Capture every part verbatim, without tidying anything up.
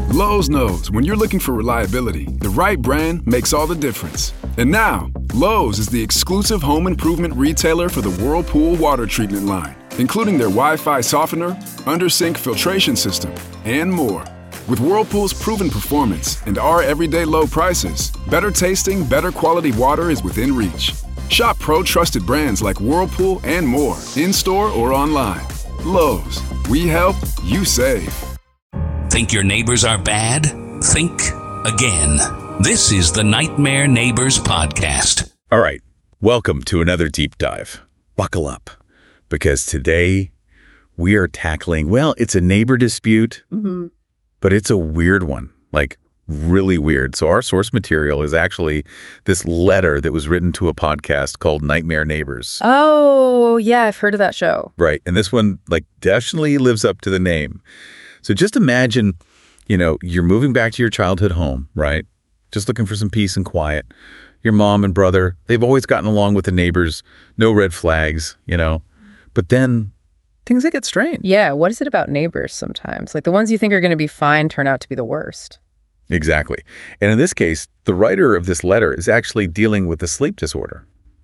Lowe's knows when you're looking for reliability, the right brand makes all the difference. And now, Lowe's is the exclusive home improvement retailer for the Whirlpool water treatment line, including their Wi-Fi softener, under-sink filtration system, and more. With Whirlpool's proven performance and our everyday low prices, better tasting, better quality water is within reach. Shop pro-trusted brands like Whirlpool and more, in-store or online. Lowe's, we help, you save. Think your neighbors are bad? Think again. This is the Nightmare Neighbors Podcast. All right, welcome to another deep dive. Buckle up, because today we are tackling, well, it's a neighbor dispute, mm-hmm. but it's a weird one, like really weird. So our source material is actually this letter that was written to a podcast called Nightmare Neighbors. Oh, yeah, I've heard of that show. Right, and this one like definitely lives up to the name. So just imagine, you know, you're moving back to your childhood home, right? Just looking for some peace and quiet. Your mom and brother, they've always gotten along with the neighbors, no red flags, you know. But then things that get strained. Yeah, what is it about neighbors sometimes? Like the ones you think are going to be fine turn out to be the worst. Exactly. And in this case, the writer of this letter is actually dealing with a sleep disorder.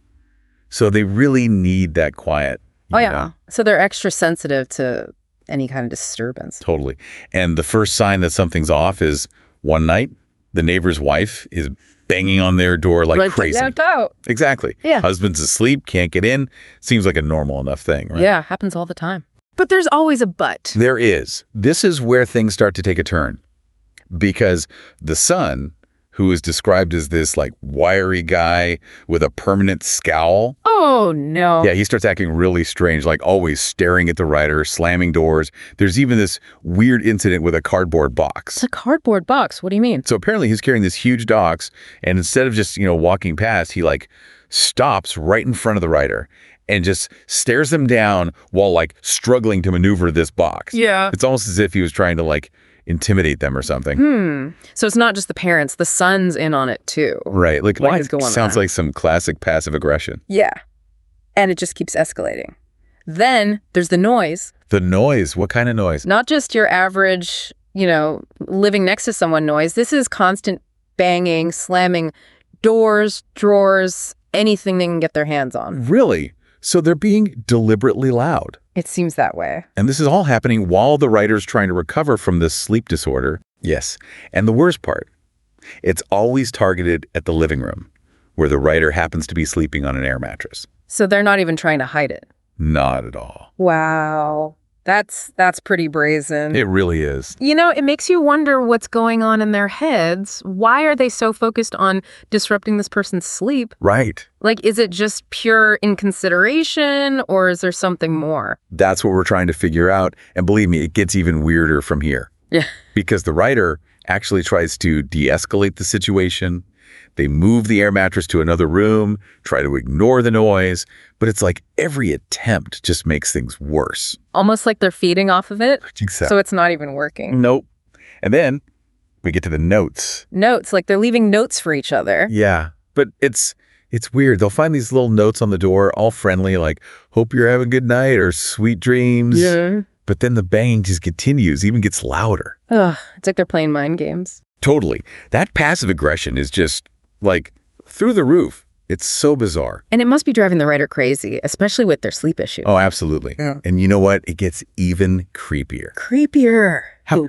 So they really need that quiet. Oh, yeah. know? So they're extra sensitive to any kind of disturbance. Totally. And the first sign that something's off is one night, the neighbor's wife is banging on their door like right, crazy. Out, out. Exactly. Yeah. Husband's asleep, can't get in. Seems like a normal enough thing, right? Yeah, happens all the time. But there's always a but. There is. This is where things start to take a turn. Because the son, who is described as this like wiry guy with a permanent scowl. Oh, no. Yeah, he starts acting really strange, like always staring at the writer, slamming doors. There's even this weird incident with a cardboard box. It's a cardboard box. What do you mean? So apparently he's carrying this huge box, and instead of just, you know, walking past, he like stops right in front of the writer and just stares them down while like struggling to maneuver this box. Yeah. It's almost as if he was trying to like intimidate them or something. Hmm. So it's not just the parents, the son's in on it too. Right. Like, What is going sounds on? like some classic passive aggression. Yeah. And it just keeps escalating. Then there's the noise. The noise. What kind of noise? Not just your average, you know, living next to someone noise. This is constant banging, slamming doors, drawers, anything they can get their hands on. Really? So they're being deliberately loud. It seems that way. And this is all happening while the writer's trying to recover from this sleep disorder. Yes. And the worst part, it's always targeted at the living room, where the writer happens to be sleeping on an air mattress. So they're not even trying to hide it. Not at all. Wow. That's that's pretty brazen. It really is. You know, it makes you wonder what's going on in their heads. Why are they so focused on disrupting this person's sleep? Right. Like, is it just pure inconsideration, or is there something more? That's what we're trying to figure out. And believe me, it gets even weirder from here. Yeah. Because the writer actually tries to de-escalate the situation. They move the air mattress to another room, try to ignore the noise, but it's like every attempt just makes things worse. Almost like they're feeding off of it, Exactly. so it's not even working. Nope. And then we get to the notes. Notes, like they're leaving notes for each other. Yeah, but it's it's weird. They'll find these little notes on the door, all friendly, like, hope you're having a good night or sweet dreams. Yeah. But then the banging just continues, even gets louder. Ugh, it's like they're playing mind games. Totally. That passive aggression is just, like, through the roof. It's so bizarre. And it must be driving the writer crazy, especially with their sleep issue. Oh, absolutely. Yeah. And you know what? It gets even creepier. Creepier. How?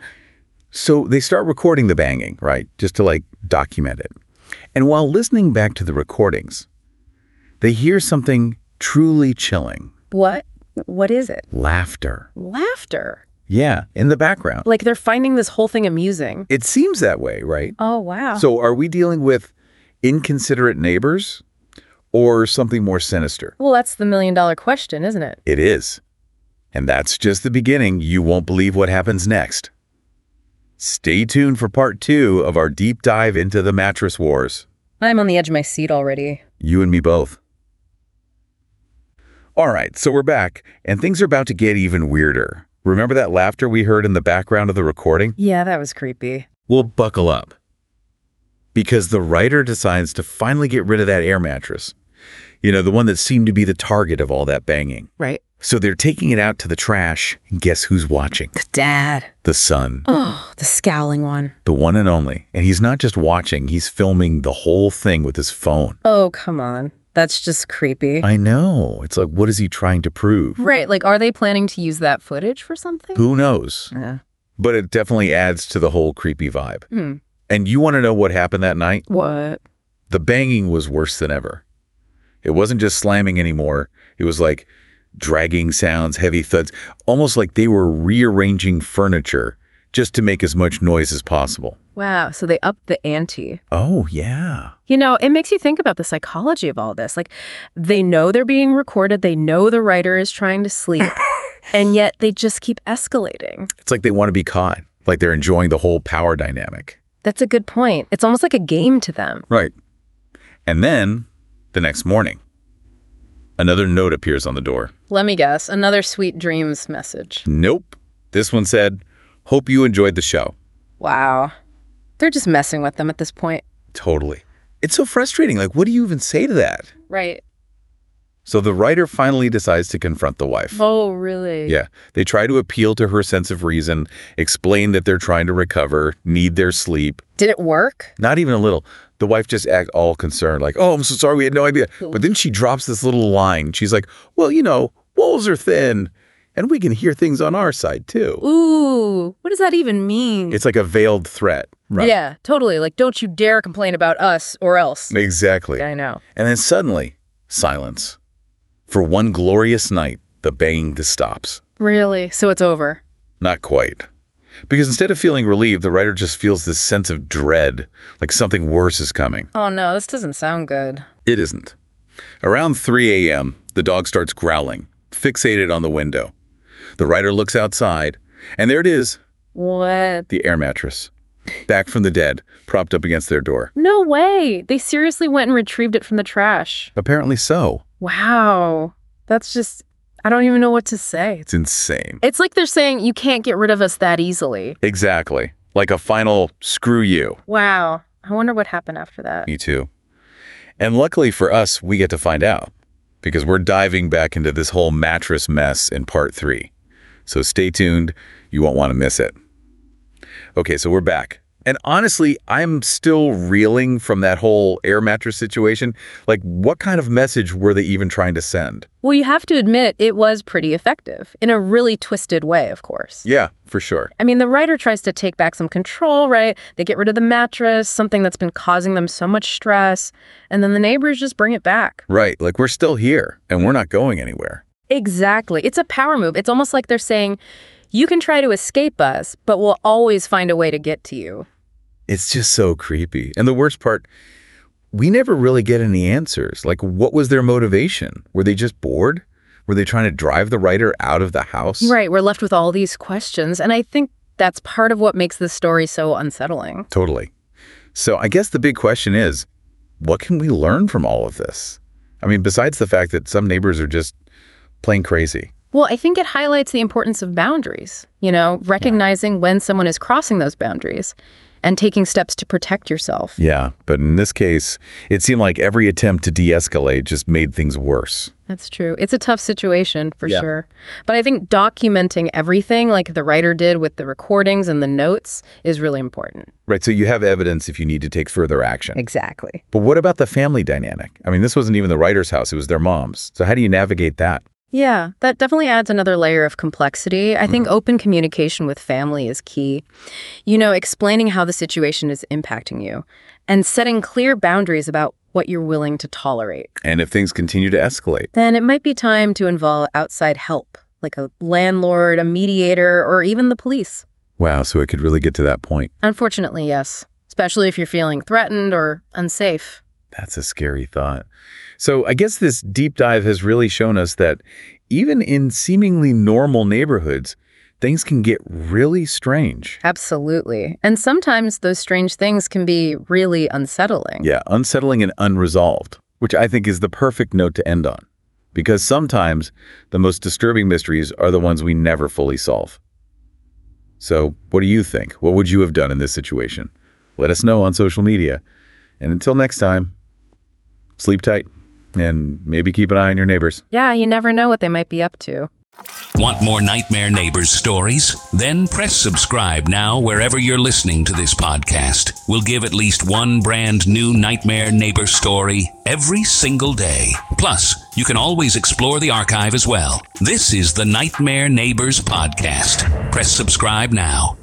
So they start recording the banging, right? Just to, like, document it. And while listening back to the recordings, they hear something truly chilling. What? What is it? Laughter. Laughter. Yeah, in the background. Like they're finding this whole thing amusing. It seems that way, right? Oh, wow. So are we dealing with inconsiderate neighbors or something more sinister? Well, that's the million dollar question, isn't it? It is. And that's just the beginning. You won't believe what happens next. Stay tuned for part two of our deep dive into the mattress wars. I'm on the edge of my seat already. You and me both. All right, so we're back, and things are about to get even weirder. Remember that laughter we heard in the background of the recording? Yeah, that was creepy. Well, buckle up. Because the writer decides to finally get rid of that air mattress. You know, the one that seemed to be the target of all that banging. Right. So they're taking it out to the trash, and guess who's watching? The dad. The son. Oh, the scowling one. The one and only. And he's not just watching, he's filming the whole thing with his phone. Oh, come on. That's just creepy. I know. It's like, what is he trying to prove? Right. Like, are they planning to use that footage for something? Who knows? Yeah. But it definitely adds to the whole creepy vibe. Hmm. And you want to know what happened that night? What? The banging was worse than ever. It wasn't just slamming anymore. It was like dragging sounds, heavy thuds, almost like they were rearranging furniture just to make as much noise as possible. Wow. So they upped the ante. Oh, yeah. You know, it makes you think about the psychology of all this. Like, they know they're being recorded. They know the writer is trying to sleep. And yet they just keep escalating. It's like they want to be caught, like they're enjoying the whole power dynamic. That's a good point. It's almost like a game to them. Right. And then the next morning, another note appears on the door. Let me guess. Another Sweet Dreams message. Nope. This one said, "Hope you enjoyed the show." Wow. They're just messing with them at this point. Totally. It's so frustrating. Like, what do you even say to that? Right. So the writer finally decides to confront the wife. Oh, really? Yeah. They try to appeal to her sense of reason, explain that they're trying to recover, need their sleep. Did it work? Not even a little. The wife just act all concerned, like, "Oh, I'm so sorry, we had no idea." But then she drops this little line. She's like, "Well, you know, walls are thin, and we can hear things on our side, too." Ooh, what does that even mean? It's like a veiled threat. Right. Yeah, totally. Like, don't you dare complain about us or else. Exactly. I know. And then suddenly, silence. For one glorious night, the banging just stops. Really? So it's over? Not quite. Because instead of feeling relieved, the writer just feels this sense of dread, like something worse is coming. Oh, no, this doesn't sound good. It isn't. Around three a m, the dog starts growling, fixated on the window. The writer looks outside, and there it is, What? the air mattress. Back from the dead, propped up against their door. No way. They seriously went and retrieved it from the trash. Apparently so. Wow. That's just, I don't even know what to say. It's insane. It's like they're saying you can't get rid of us that easily. Exactly. Like a final screw you. Wow. I wonder what happened after that. Me too. And luckily for us, we get to find out. Because we're diving back into this whole mattress mess in part three. So stay tuned. You won't want to miss it. Okay, so we're back. And honestly, I'm still reeling from that whole air mattress situation. Like, what kind of message were they even trying to send? Well, you have to admit it was pretty effective, in a really twisted way, of course. Yeah, for sure. I mean, the writer tries to take back some control, right? They get rid of the mattress, something that's been causing them so much stress, and then the neighbors just bring it back. Right, like we're still here, and we're not going anywhere. Exactly. It's a power move. It's almost like they're saying, you can try to escape us, but we'll always find a way to get to you. It's just so creepy. And the worst part, we never really get any answers. Like, what was their motivation? Were they just bored? Were they trying to drive the writer out of the house? Right. We're left with all these questions. And I think that's part of what makes this story so unsettling. Totally. So I guess the big question is, what can we learn from all of this? I mean, besides the fact that some neighbors are just plain crazy. Well, I think it highlights the importance of boundaries, you know, recognizing yeah. when someone is crossing those boundaries and taking steps to protect yourself. Yeah, but in this case, it seemed like every attempt to de-escalate just made things worse. That's true. It's a tough situation, for yeah. sure. But I think documenting everything, like the writer did with the recordings and the notes, is really important. Right, so you have evidence if you need to take further action. Exactly. But what about the family dynamic? I mean, this wasn't even the writer's house, it was their mom's. So how do you navigate that? Yeah, that definitely adds another layer of complexity. I think open communication with family is key. You know, explaining how the situation is impacting you and setting clear boundaries about what you're willing to tolerate. And if things continue to escalate, then it might be time to involve outside help, like a landlord, a mediator, or even the police. Wow, so it could really get to that point. Unfortunately, yes, especially if you're feeling threatened or unsafe. That's a scary thought. So I guess this deep dive has really shown us that even in seemingly normal neighborhoods, things can get really strange. Absolutely. And sometimes those strange things can be really unsettling. Yeah, unsettling and unresolved, which I think is the perfect note to end on. Because sometimes the most disturbing mysteries are the ones we never fully solve. So what do you think? What would you have done in this situation? Let us know on social media. And until next time, sleep tight and maybe keep an eye on your neighbors. Yeah, you never know what they might be up to. Want more Nightmare Neighbors stories? Then press subscribe now wherever you're listening to this podcast. We'll give at least one brand new Nightmare Neighbor story every single day. Plus, you can always explore the archive as well. This is the Nightmare Neighbors Podcast. Press subscribe now.